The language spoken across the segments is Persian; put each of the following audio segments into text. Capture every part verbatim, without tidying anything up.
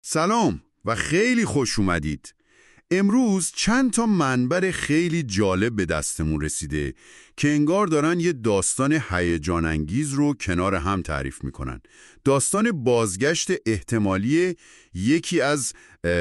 سلام و خیلی خوش اومدید. امروز چند تا منبع خیلی جالب به دستمون رسیده که انگار دارن یه داستان هیجان انگیز رو کنار هم تعریف میکنن. داستان بازگشت احتمالی یکی از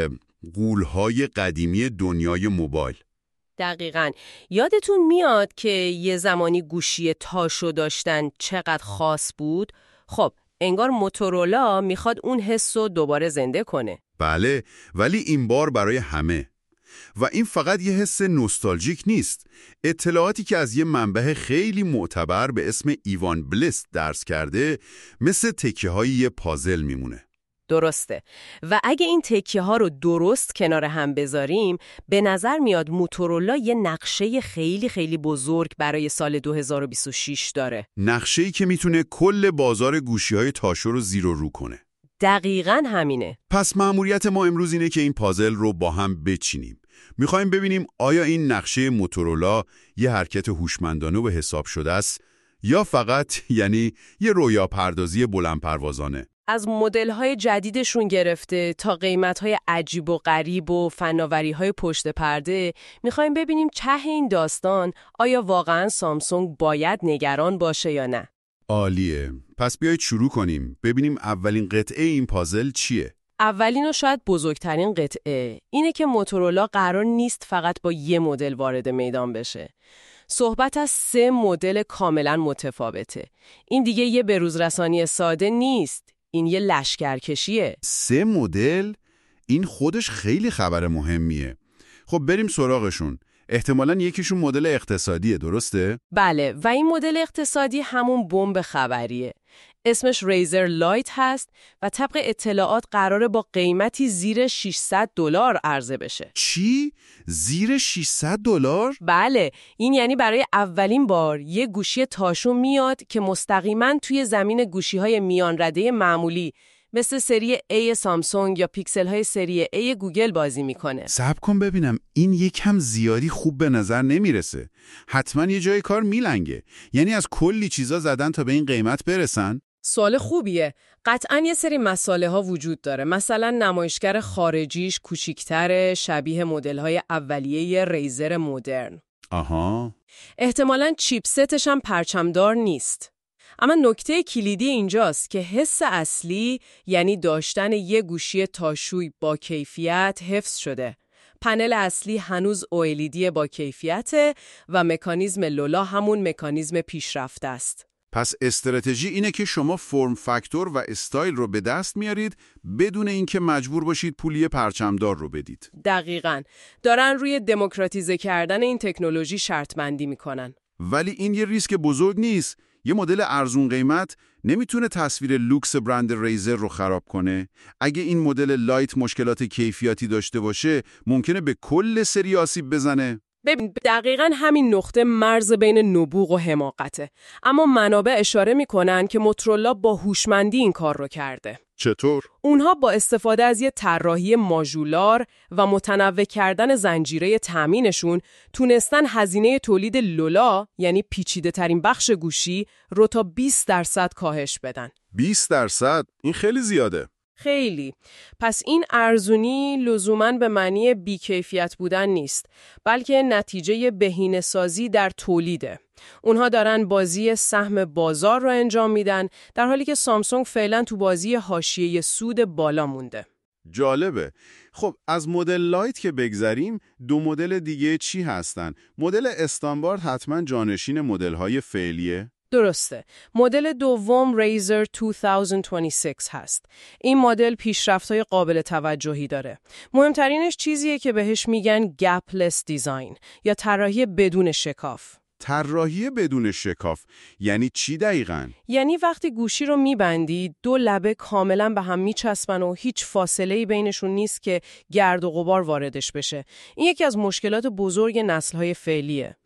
غول‌های قدیمی دنیای موبایل. دقیقاً. یادتون میاد که یه زمانی گوشی تاشو داشتن چقدر خاص بود؟ خب انگار موتورولا میخواد اون حس رو دوباره زنده کنه. بله، ولی این بار برای همه. و این فقط یه حس نوستالژیک نیست. اطلاعاتی که از یه منبع خیلی معتبر به اسم ایوان بلیس درس کرده مثل تکیه های یه پازل میمونه. درسته. و اگه این تکیه ها رو درست کنار هم بذاریم به نظر میاد موتورولا یه نقشه خیلی خیلی بزرگ برای سال دو هزار و بیست و شش داره. نقشه‌ای که میتونه کل بازار گوشی‌های تاشو رو زیر و رو کنه. دقیقاً همینه. پس مأموریت ما امروز اینه که این پازل رو با هم بچینیم. میخوایم ببینیم آیا این نقشه موتورولا یه حرکت هوشمندانه به حساب شده است یا فقط یعنی یه رویا پردازی بلند پروازانه. از مدل‌های جدیدشون گرفته تا قیمت‌های عجیب و غریب و فناوری‌های پشت پرده، می‌خوایم ببینیم ته این داستان آیا واقعاً سامسونگ باید نگران باشه یا نه. عالیه. پس بیایید شروع کنیم. ببینیم اولین قطعه این پازل چیه؟ اولین و شاید بزرگترین قطعه اینه که موتورولا قرار نیست فقط با یه مدل وارد میدان بشه. صحبت از سه مدل کاملاً متفاوته. این دیگه یه بروزرسانی ساده نیست. این یه لشکرکشیه. سه مدل؟ این خودش خیلی خبر مهمیه. خب بریم سراغشون. احتمالاً یکیشون مدل اقتصادیه، درسته؟ بله، و این مدل اقتصادی همون بمب خبریه. اسمش ریزر لایت هست و طبق اطلاعات قراره با قیمتی زیر ششصد دلار عرضه بشه. چی؟ زیر ششصد دلار؟ بله، این یعنی برای اولین بار یه گوشی تاشو میاد که مستقیما توی زمین گوشی‌های میان رده معمولی مثل سری A سامسونگ یا پیکسل های سری A گوگل بازی میکنه. صبر کن ببینم، این یکم زیادی خوب به نظر نمیرسه. حتما یه جای کار میلنگه. یعنی از کلی چیزا زدن تا به این قیمت برسن؟ سوال خوبیه. قطعاً یه سری مسائل ها وجود داره. مثلا نمایشگر خارجیش کوچیک‌تره، شبیه مدل‌های اولیه ریزر مدرن. آها. احتمالاً چیپستش هم پرچمدار نیست. اما نکته کلیدی اینجاست که حس اصلی یعنی داشتن یه گوشی تاشوی با کیفیت حفظ شده. پنل اصلی هنوز او ال ای دی با کیفیته و مکانیزم لولا همون مکانیزم پیشرفته است. پس استراتژی اینه که شما فرم فاکتور و استایل رو به دست میارید بدون اینکه مجبور باشید پولی پرچمدار رو بدید. دقیقاً. دارن روی دموکراتیزه کردن این تکنولوژی شرط بندی میکنن. ولی این یه ریسک بزرگ نیست. یه مدل ارزون قیمت نمیتونه تصویر لوکس برند ریزر رو خراب کنه. اگه این مدل لایت مشکلات کیفیتی داشته باشه ممکنه به کل سری آسیب بزنه. ببین دقیقاً همین نقطه مرز بین نبوغ و حماقته. اما منابع اشاره میکنن که موتورولا با هوشمندی این کار رو کرده. چطور؟ اونها با استفاده از یه طراحی ماژولار و متنوع کردن زنجیره تامینشون تونستن هزینه تولید لولا یعنی پیچیده ترین بخش گوشی رو تا بیست درصد کاهش بدن. بیست درصد؟ این خیلی زیاده. خیلی. پس این ارزونی لزوماً به معنی بیکیفیت بودن نیست، بلکه نتیجه بهینه‌سازی در تولیده. اونها دارن بازی سهم بازار رو انجام میدن، در حالی که سامسونگ فعلا تو بازی حاشیه سود بالا مونده. جالبه. خب از مدل لایت که بگذریم، دو مدل دیگه چی هستن؟ مدل استاندارد حتما جانشین مدل‌های فعلیه؟ درسته. مدل دوم ریزر دو هزار و بیست و شش هست. این مدل پیشرفت‌های قابل توجهی داره. مهمترینش چیزیه که بهش میگن گپلس دیزاین یا طراحی بدون شکاف. طراحی بدون شکاف یعنی چی دقیقاً؟ یعنی وقتی گوشی رو میبندی دو لبه کاملا به هم میچسبن و هیچ فاصله‌ای بینشون نیست که گرد و غبار واردش بشه. این یکی از مشکلات بزرگ نسل‌های فعلیه.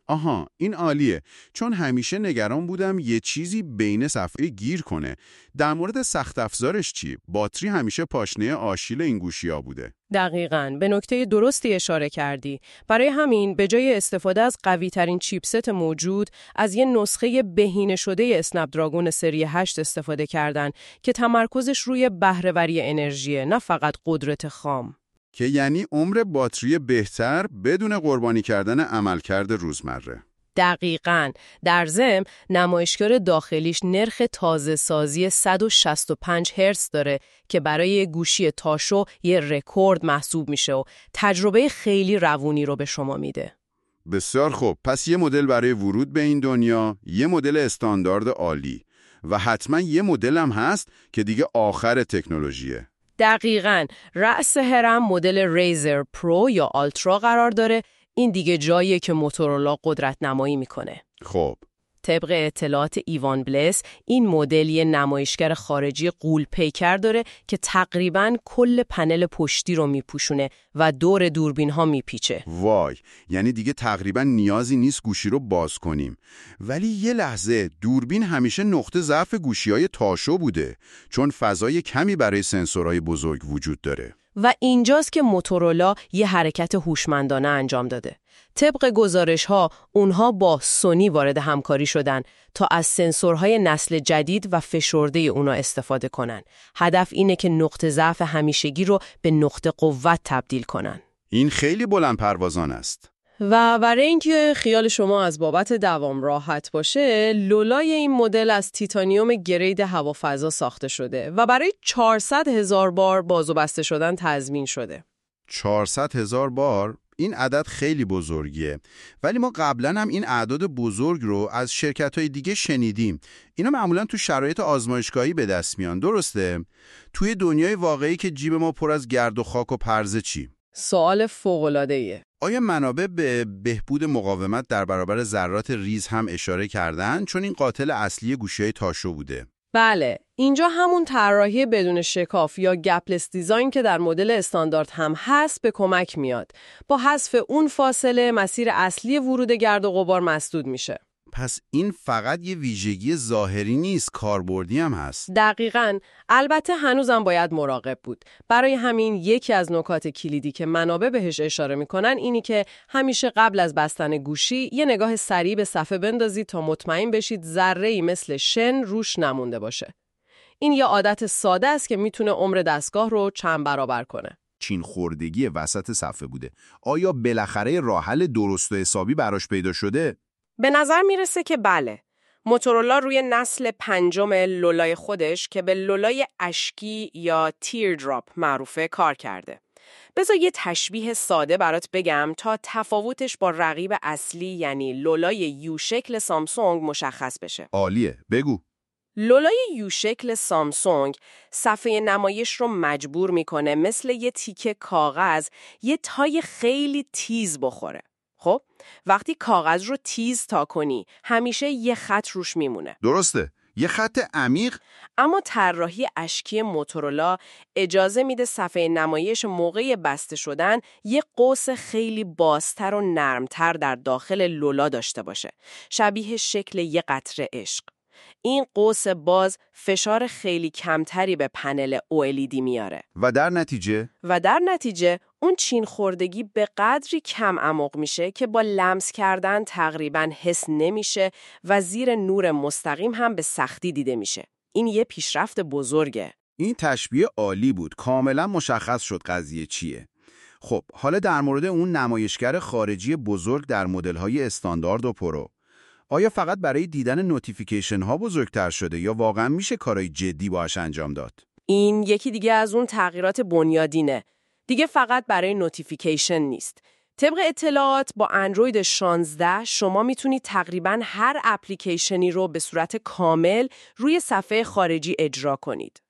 آها، این عالیه. چون همیشه نگران بودم یه چیزی بین صفحه گیر کنه. در مورد سخت افزارش چی؟ باتری همیشه پاشنه آشیل این گوشی‌ها بوده. دقیقاً، به نکته درستی اشاره کردی. برای همین به جای استفاده از قوی‌ترین چیپست موجود، از یه نسخه بهینه شده اسنپ دراگون سری هشت استفاده کردن که تمرکزش روی بهره‌وری انرژیه، نه فقط قدرت خام. که یعنی عمر باتری بهتر بدون قربانی کردن عملکرد روزمره. دقیقاً. در ضمن نمایشگر داخلیش نرخ تازه سازی صد و شصت و پنج هرتز داره که برای گوشی تاشو یه رکورد محسوب میشه و تجربه خیلی روونی رو به شما میده. بسیار خوب. پس یه مدل برای ورود به این دنیا، یه مدل استاندارد عالی و حتما یه مدل هم هست که دیگه آخر تکنولوژیه. دقیقاً. رأس هرم مدل ریزر پرو یا آلترا قرار داره. این دیگه جاییه که موتورولا قدرت نمایی میکنه. خب. طبق اطلاعات ایوان بلس، این مدل یه نمایشگر خارجی غول پیکر داره که تقریباً کل پنل پشتی رو میپوشونه و دور دوربین ها میپیچه. وای، یعنی دیگه تقریباً نیازی نیست گوشی رو باز کنیم. ولی یه لحظه، دوربین همیشه نقطه ضعف گوشی‌های تاشو بوده، چون فضای کمی برای سنسورهای بزرگ وجود داره. و اینجاست که موتورولا یه حرکت هوشمندانه انجام داده. طبق گزارش‌ها، اونها با سونی وارد همکاری شدن تا از سنسورهای نسل جدید و فشرده اونا استفاده کنن. هدف اینه که نقطه ضعف همیشگی رو به نقطه قوت تبدیل کنن. این خیلی بلند پروازان است. و برای اینکه خیال شما از بابت دوام راحت باشه، لولای این مدل از تیتانیوم گرید هوافضا ساخته شده و برای چهارصد هزار بار باز و بسته شدن تضمین شده. چهارصد هزار بار؟ این عدد خیلی بزرگیه. ولی ما قبلا هم این اعداد بزرگ رو از شرکت‌های دیگه شنیدیم. اینا معمولا تو شرایط آزمایشگاهی به دست میان، درسته؟ توی دنیای واقعی که جیب ما پر از گرد و خاک و پرزه چی؟ سوال فوق‌العاده‌ایه. آیا منابع به بهبود مقاومت در برابر ذرات ریز هم اشاره کردن؟ چون این قاتل اصلی گوشی‌های تاشو بوده. بله، اینجا همون طراحی بدون شکاف یا گپلس دیزاین که در مدل استاندارد هم هست به کمک میاد. با حذف اون فاصله، مسیر اصلی ورود گرد و غبار مسدود میشه. پس این فقط یه ویژگی ظاهری نیست، کاربردی هم هست. دقیقاً. البته هنوزم باید مراقب بود. برای همین یکی از نکات کلیدی که منابع بهش اشاره میکنن اینی که همیشه قبل از بستن گوشی یه نگاه سریع به صفحه بندازید تا مطمئن بشید ذره‌ای مثل شن روش نمونده باشه. این یه عادت ساده است که میتونه عمر دستگاه رو چند برابر کنه. چین خوردگی وسط صفحه بوده. آیا بالاخره راه حل درست و حسابی براش پیدا شده؟ به نظر میرسه که بله. موتورولا روی نسل پنجم لولای خودش که به لولای اشکی یا تیر دراپ معروفه کار کرده. بذار یه تشبیه ساده برات بگم تا تفاوتش با رقیب اصلی یعنی لولای یو شکل سامسونگ مشخص بشه. عالیه، بگو. لولای یو شکل سامسونگ صفحه نمایش رو مجبور میکنه مثل یه تیکه کاغذ یه تای خیلی تیز بخوره. خب وقتی کاغذ رو تیز تا کنی همیشه یه خط روش میمونه. درسته، یه خط عمیق. اما طراحی اشکی موتورولا اجازه میده صفحه نمایش موقع بسته شدن یه قوس خیلی بازتر و نرمتر در داخل لولا داشته باشه، شبیه شکل یه قطره عشق. این قوس باز فشار خیلی کمتری به پنل او ال ای دی میاره و در نتیجه و در نتیجه اون چین خوردگی به قدری کم عمق میشه که با لمس کردن تقریباً حس نمیشه و زیر نور مستقیم هم به سختی دیده میشه. این یه پیشرفت بزرگه. این تشبیه عالی بود. کاملا مشخص شد قضیه چیه. خب حالا در مورد اون نمایشگر خارجی بزرگ در مدل‌های استاندارد و پرو، آیا فقط برای دیدن نوتیفیکیشن ها بزرگتر شده یا واقعا میشه کارهای جدی باهاش انجام داد؟ این یکی دیگه از اون تغییرات بنیادینه. دیگه فقط برای نوتیفیکیشن نیست. طبق اطلاعات با اندروید شانزده شما میتونید تقریباً هر اپلیکیشنی رو به صورت کامل روی صفحه خارجی اجرا کنید.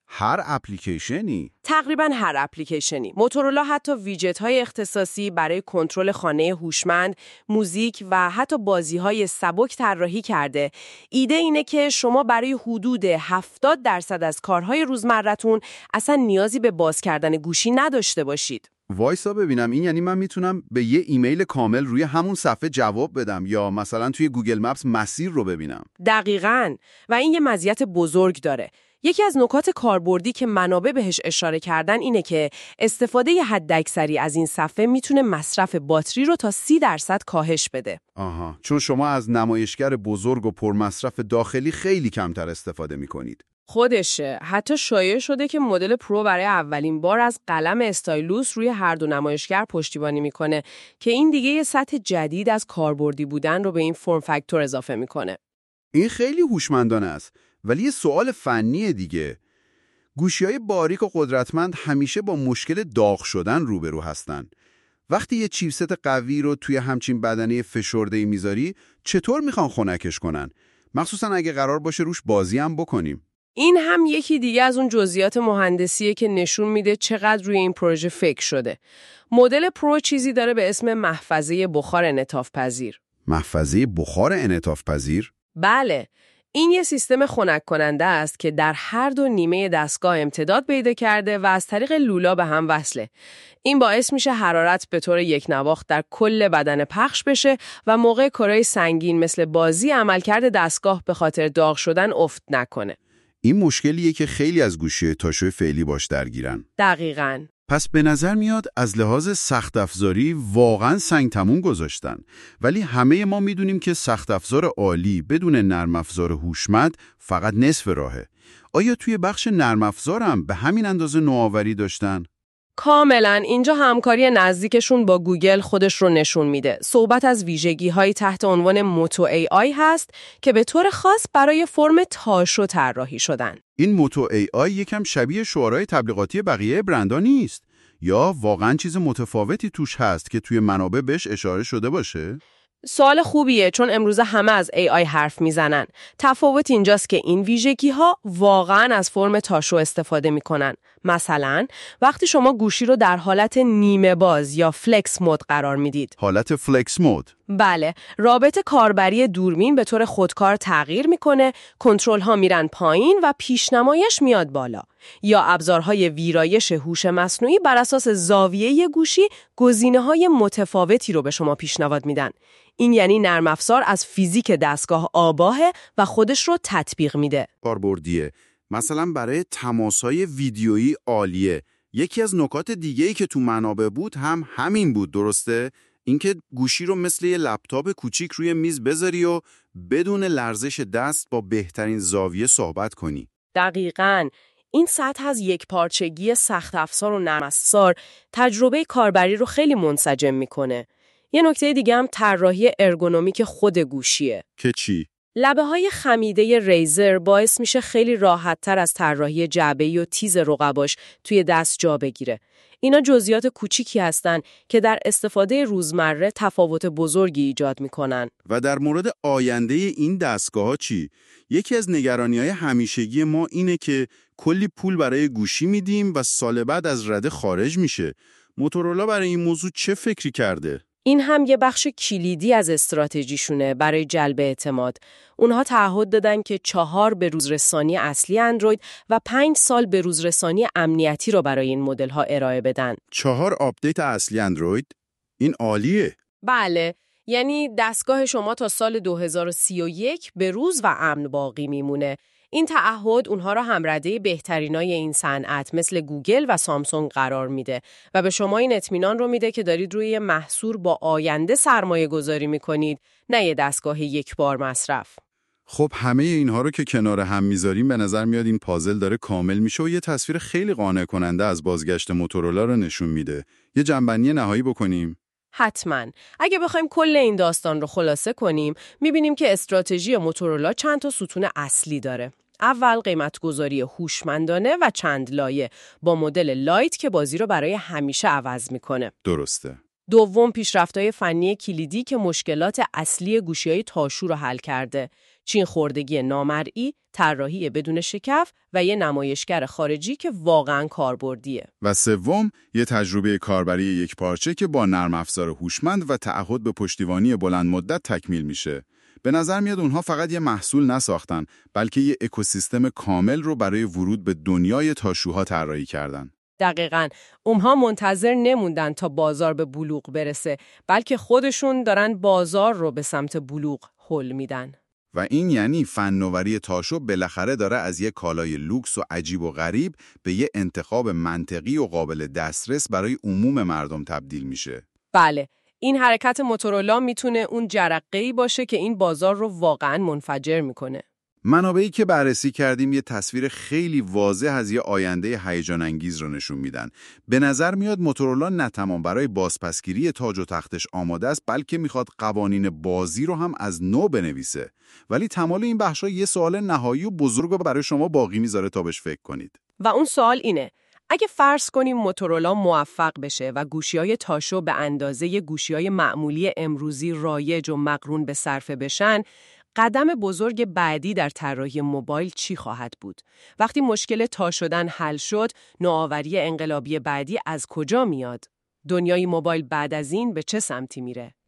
هر اپلیکیشنی؟ تقریبا هر اپلیکیشنی. موتورولا حتی ویجت‌های اختصاصی برای کنترل خانه هوشمند، موزیک و حتی بازی‌های سبک طراحی کرده. ایده اینه که شما برای حدود هفتاد درصد از کارهای روزمرتون اصلا نیازی به باز کردن گوشی نداشته باشید. وایسا ببینم، این یعنی من میتونم به یه ایمیل کامل روی همون صفحه جواب بدم یا مثلا توی گوگل مپس مسیر رو ببینم؟ دقیقاً. و این یه مزیت بزرگ داره. یکی از نکات کاربردی که منابع بهش اشاره کردن اینه که استفاده حداکثری از این صفحه میتونه مصرف باتری رو تا سی درصد کاهش بده. آها، چون شما از نمایشگر بزرگ و پرمصرف داخلی خیلی کمتر استفاده میکنید. خودشه. حتی شایع شده که مدل پرو برای اولین بار از قلم استایلوس روی هر دو نمایشگر پشتیبانی میکنه که این دیگه یه سطح جدید از کاربردی بودن رو به این فرم فاکتور اضافه میکنه. این خیلی هوشمندانه است. ولی یه سوال فنی دیگه. گوشی‌های باریک و قدرتمند همیشه با مشکل داغ شدن روبرو هستن. وقتی یه چیپست قوی رو توی همچین بدنه فشرده‌ای میذاری، چطور میخوان خنکش کنن؟ مخصوصا اگه قرار باشه روش بازی هم بکنیم. این هم یکی دیگه از اون جزئیات مهندسیه که نشون میده چقدر روی این پروژه فکر شده. مدل پرو چیزی داره به اسم محفظه بخار انعطاف پذیر. محفظه بخار انعطاف پذیر؟ بله. این یه سیستم خنک کننده است که در هر دو نیمه دستگاه امتداد پیدا کرده و از طریق لولا به هم وصله. این باعث میشه حرارت به طور یک نواخت در کل بدن پخش بشه و موقع کارهای سنگین مثل بازی عملکرد دستگاه به خاطر داغ شدن افت نکنه. این مشکلیه که خیلی از گوشی تاشو فعلی باش درگیرن. دقیقاً. پس به نظر میاد از لحاظ سخت افزاری واقعاً سنگ تموم گذاشتن. ولی همه ما میدونیم که سخت افزار عالی بدون نرم افزار هوشمند فقط نصف راهه. آیا توی بخش نرم افزار هم به همین اندازه نوآوری داشتن؟ کاملا. اینجا همکاری نزدیکشون با گوگل خودش رو نشون میده. صحبت از ویژگی‌های تحت عنوان موتو ای آی هست که به طور خاص برای فرم تاشو طراحی شدن. این موتو ای آی یکم شبیه شعارهای تبلیغاتی بقیه برندها نیست؟ یا واقعاً چیز متفاوتی توش هست که توی منابع بهش اشاره شده باشه؟ سوال خوبیه، چون امروزه همه از ای آی حرف میزنن. تفاوت اینجاست که این ویژگی ها واقعاً از فرم تاشو استفاده میکنن. مثلا وقتی شما گوشی رو در حالت نیمه باز یا فلکس مود قرار میدید. حالت فلکس مود؟ بله، رابط کاربری دوربین به طور خودکار تغییر میکنه، کنترل ها میرن پایین و پیشنمایش میاد بالا. یا ابزارهای ویرایش هوش مصنوعی بر اساس زاویه گوشی گزینه‌های متفاوتی رو به شما پیشنهاد میدن. این یعنی نرم افزار از فیزیک دستگاه آگاهه و خودش رو تطبیق میده. کاربردیه. مثلا برای تماس‌های ویدیویی عالیه. یکی از نکات دیگه‌ای که تو منابع بود هم همین بود، درسته؟ اینکه گوشی رو مثل یه لپتاپ کوچیک روی میز بذاری و بدون لرزش دست با بهترین زاویه صحبت کنی. دقیقاً. این سطح از یک پارچگی سخت افزار و نرم افزار تجربه کاربری رو خیلی منسجم میکنه. یه نکته دیگه هم طراحی ارگونومیک خود گوشیه. که چی؟ لبه‌های خمیده ریزر باعث میشه خیلی راحت‌تر از طراحی جعبه‌ای و تیز رقباش توی دست جا بگیره. اینا جزئیات کوچیکی هستن که در استفاده روزمره تفاوت بزرگی ایجاد میکنن. و در مورد آینده این دستگاه‌ها چی؟ یکی از نگرانی‌های همیشگی ما اینه که کلی پول برای گوشی میدیم و سال بعد از رده خارج میشه. موتورولا برای این موضوع چه فکری کرده؟ این هم یه بخش کلیدی از استراتژیشونه برای جلب اعتماد. اونها تعهد دادن که چهار به روز رسانی اصلی اندروید و پنج سال به روز رسانی امنیتی رو برای این مدل ها ارائه بدن. چهار آپدیت اصلی اندروید؟ این عالیه. بله، یعنی دستگاه شما تا سال دو هزار و سی و یک به روز و امن باقی میمونه. این تعهد اونها را همرده بهترینای این صنعت مثل گوگل و سامسونگ قرار میده و به شما این اطمینان رو میده که دارید روی محصول با آینده سرمایه گذاری میکنید، نه یه دستگاه یک بار مصرف. خب همه اینها رو که کنار هم میذاریم به نظر میاد این پازل داره کامل میشه و یه تصویر خیلی قانع کننده از بازگشت موتورولا رو نشون میده. یه جنبندی نهایی بکنیم. حتما. اگه بخوایم کل این داستان رو خلاصه کنیم، میبینیم که استراتژی موتورولا چند تا ستون اصلی داره. اول قیمتگذاری هوشمندانه و چند لایه با مدل لایت که بازی رو برای همیشه عوض میکنه. درسته. دوم، پیشرفت‌های فنی کلیدی که مشکلات اصلی گوشی‌های تاشو رو حل کرده. چین خوردگی نامرئی، طراحی بدون شکف و یه نمایشگر خارجی که واقعاً کاربردیه. و سوم، یه تجربه کاربری یک پارچه که با نرم افزار هوشمند و تعهد به پشتیبانی بلند مدت تکمیل میشه. به نظر میاد اونها فقط یه محصول نساختن، بلکه یه اکوسیستم کامل رو برای ورود به دنیای تاشوها طراحی کردن. دقیقاً. اونها منتظر نموندن تا بازار به بلوغ برسه، بلکه خودشون دارن بازار رو به سمت بلوغ هل میدن. و این یعنی فناوری تاشو بالاخره داره از یک کالای لوکس و عجیب و غریب به یه انتخاب منطقی و قابل دسترس برای عموم مردم تبدیل میشه. بله، این حرکت موتورولا میتونه اون جرقه‌ای باشه که این بازار رو واقعاً منفجر میکنه. منابعی که بررسی کردیم یه تصویر خیلی واضح از یه آینده هیجان انگیز رو نشون میدن. به نظر میاد موتورولا نه تمام برای بازپسگیری تاج و تختش آماده است، بلکه میخواد قوانین بازی رو هم از نو بنویسه. ولی تمام این بخشا یه سوال نهایی و بزرگ رو برای شما باقی میذاره تا بهش فکر کنید. و اون سوال اینه: اگه فرض کنیم موتورولا موفق بشه و گوشی‌های تاشو به اندازه گوشی‌های معمولی امروزی رایج و مقرون به صرفه بشن، قدم بزرگ بعدی در طراحی موبایل چی خواهد بود؟ وقتی مشکل تا شدن حل شد، نوآوری انقلابی بعدی از کجا میاد؟ دنیای موبایل بعد از این به چه سمتی میره؟